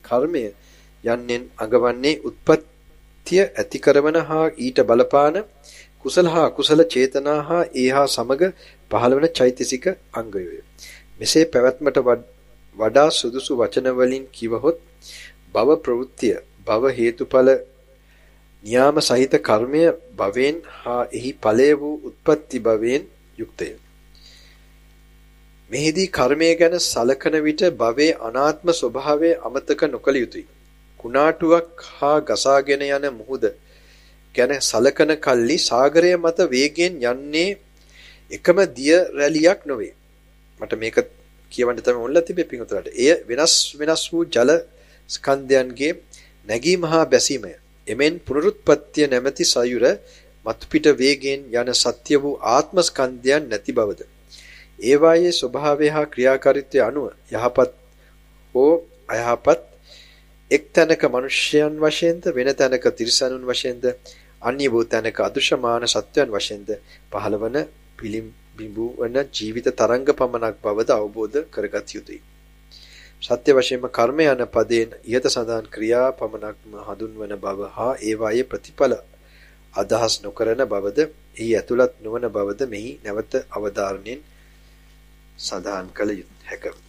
කර්මය යන්නෙන් අඟවන්නේ උත්පත්තිය ඇති කරවන හා ඊට බලපාන කුසල හා අකුසල චේතනා හා ඒහා සමග පහළවන චෛතසික අංගයය. මෙසේ පැවැත්මට වඩා සුදුසු වචන වලින් කිවහොත් භව ප්‍රවෘත්තිය භව හේතුඵල න්‍යාම සහිත කර්මය භවෙන් හා එහි ඵලය වූ උත්පත්ති භවෙන් යුක්තය. මෙහිදී කර්මය ගැන සලකන විට භවයේ අනාත්ම ස්වභාවය අමතක නොකළ යුතුය. කුණාටුවක් හා ගසාගෙන යන මුහුද ගැන සලකන කල්ලි සාගරය මත වේගයෙන් යන්නේ එකම දිය රැලියක් නොවේ. මට මේක කියවන්න තමයි ඕනලා තිබේ පිටුතරට. එය වෙනස් වූ ජල ස්කන්ධයන්ගේ නැගීම හා බැසීමය. එමෙන් පුනරුත්පත්තිය නැමැති සයුර මතු පිට වේගයෙන් යන සත්‍ය වූ ආත්ම ස්කන්ධයන් නැති බවද. ඒවායේ ස්වභාවය හා ක්‍රියාකාරීත්වය අනුව යහපත් හෝ අයහපත් එක් තැනක මිනිසයන් වශයෙන්ද වෙන තැනක තිරිසනුන් වශයෙන්ද අන්‍ය වූ තැනක අදෘශ්‍යමාන සත්වයන් වශයෙන්ද පහළවන පිළිඹු වන ජීවිත තරංග පමණක් බවද අවබෝධ කරගත යුතුය. සත්‍ය වශයෙන්ම කර්ම යන පදයෙන් ඉහත සඳහන් ක්‍රියා පමණක්ම හඳුන්වන බව හා ඒවායේ ප්‍රතිඵල අදහස් නොකරන බවද එහි ඇතුළත් නොවන බවද මෙහි නැවත අවධාරණයෙන් සඳහන් කළ හැකිය.